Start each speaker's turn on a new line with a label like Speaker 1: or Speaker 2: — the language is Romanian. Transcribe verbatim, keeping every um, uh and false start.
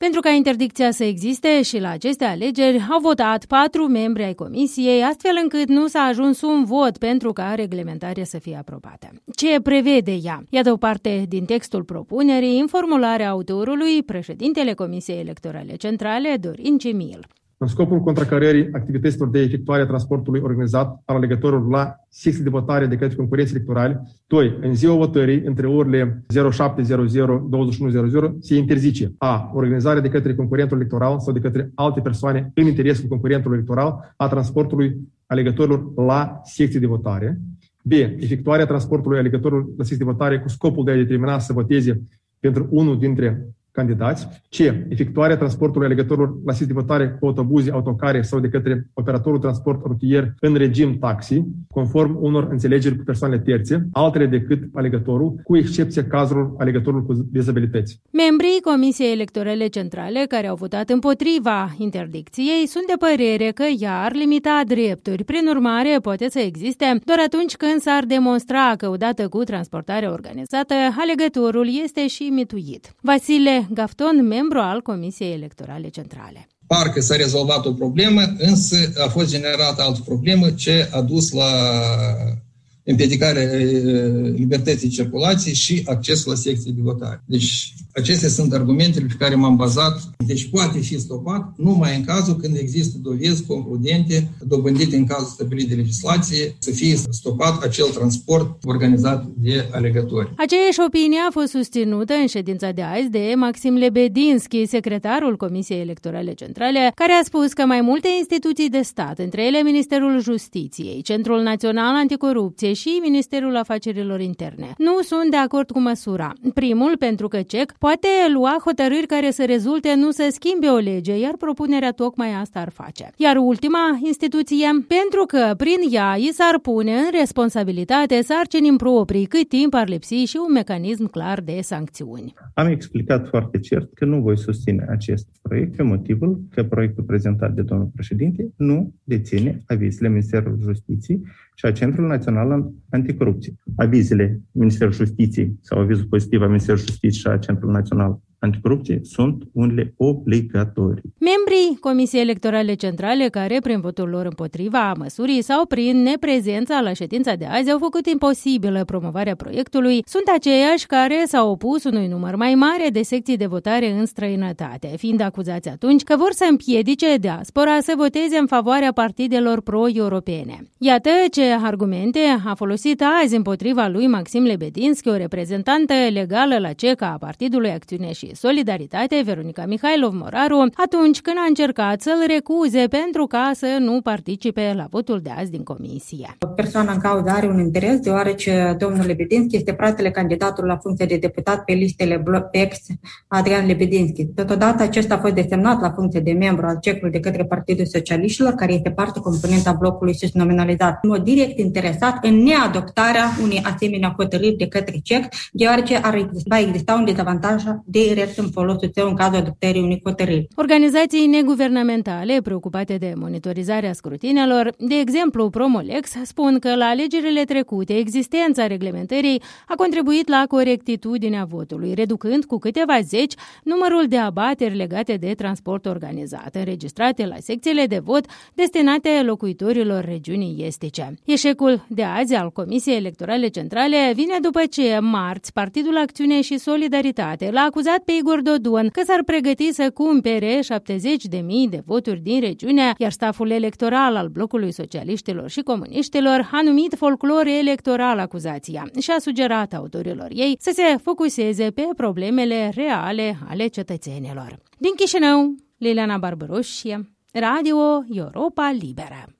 Speaker 1: Pentru ca interdicția să existe și la aceste alegeri au votat patru membri ai comisiei, astfel încât nu s-a ajuns un vot pentru ca reglementarea să fie aprobată. Ce prevede ea? Iată o parte din textul propunerii în formularea autorului, președintele Comisiei Electorale Centrale, Dorin Cemil.
Speaker 2: În scopul contracarării activităților de efectuare a transportului organizat al alegătorilor la secții de votare de către concurenți electorali, doi. În ziua votării, între orele zero șapte zero zero - douăzeci și unu zero zero, se interzice a. organizarea de către concurentul electoral sau de către alte persoane în interesul concurentului electoral a transportului alegătorilor la secții de votare, b. efectuarea transportului alegătorilor la secții de votare cu scopul de a determina să voteze pentru unul dintre candidați, c. efectuarea transportului alegătorilor la secții de votare cu autobuze, autocare sau de către operatorul transport rutier în regim taxi, conform unor înțelegeri cu persoanele terțe, altele decât alegătorul, cu excepția cazurilor alegătorului cu dizabilități.
Speaker 1: Membrii Comisiei Electorale Centrale care au votat împotriva interdicției sunt de părere că ea ar limita drepturi. Prin urmare, poate să existe doar atunci când s-ar demonstra că odată cu transportarea organizată, alegătorul este și mituit. Vasile Gafton, membru al Comisiei Electorale Centrale.
Speaker 3: Parcă s-a rezolvat o problemă, însă a fost generată altă problemă ce a dus la împiedicarea libertății circulației și accesul la secții de votare. Deci, acestea sunt argumentele pe care m-am bazat. Deci, poate fi stopat numai în cazul când există dovezi concludente dobândite în cazul stabilit de legislație să fie stopat acel transport organizat de alegători.
Speaker 1: Aceeași opinie a fost susținută în ședința de azi de Maxim Lebedinski, secretarul Comisiei Electorale Centrale, care a spus că mai multe instituții de stat, între ele Ministerul Justiției, Centrul Național Anticorupție și Ministerul Afacerilor Interne, nu sunt de acord cu măsura. Primul, pentru că C E C poate lua hotărâri care să rezulte nu să schimbe o lege, iar propunerea tocmai asta ar face. Iar ultima instituție, pentru că prin ea i s-ar pune în responsabilitate sarcini improprii, cât timp ar lipsi și un mecanism clar de sancțiuni.
Speaker 4: Am explicat foarte cert că nu voi susține acest proiect pe motivul că proiectul prezentat de domnul președinte nu deține avizele Ministerului Justiției și a Centrului Național Anticorupție. Avizele Ministerului Justiției sau avizul pozitiv al Ministerului Justiției și a Centrului Național Anticorupție sunt unele obligatorii.
Speaker 1: Membrii Comisiei Electorale Centrale care, prin votul lor împotriva măsurii sau prin neprezența la ședința de azi, au făcut imposibilă promovarea proiectului, sunt aceiași care s-au opus unui număr mai mare de secții de votare în străinătate, fiind acuzați atunci că vor să împiedice diaspora să voteze în favoarea partidelor pro-europene. Iată ce argumente a folosit azi împotriva lui Maxim Lebedinski, o reprezentantă legală la C E C a Partidului Acțiune și Solidaritate, Veronica Mihailov-Moraru, atunci când a încercat să-l recuze pentru ca să nu participe la votul de azi din comisie.
Speaker 5: Persoana în cauză are un interes, deoarece domnul Lebedinski este fratele candidatului la funcție de deputat pe listele P E X, Adrian Lebedinski. Totodată, acesta a fost desemnat la funcție de membru al C E C-ului de către Partidul Socialiștilor, care este parte componentă a blocului sus nominalizat, în mod direct interesat în neadoptarea unei asemenea hotărâri de către C E C, deoarece ar exista, exista un dezavantaj direct în folosul său în cazul adoptării unei hotărâri.
Speaker 1: Organizații neguvernamentale preocupate de monitorizarea scrutinelor, de exemplu Promolex, spun că la alegerile trecute existența reglementării a contribuit la corectitudinea votului, reducând cu câteva zeci numărul de abateri legate de transport organizat, înregistrate la secțiile de vot destinate locuitorilor regiunii estice. Eșecul de azi al Comisiei Electorale Centrale vine după ce, marți, Partidul Acțiune și Solidaritate l-a acuzat pe Igor Dodon că s-ar pregăti să cumpere șaptezeci de mii de voturi din regiune, iar staful electoral al blocului socialiștilor și comuniștilor a numit folclor electoral acuzația și a sugerat autorilor ei să se focuseze pe problemele reale ale cetățenilor. Din Chișinău, Liliana Barbaroșie, Radio Europa Liberă.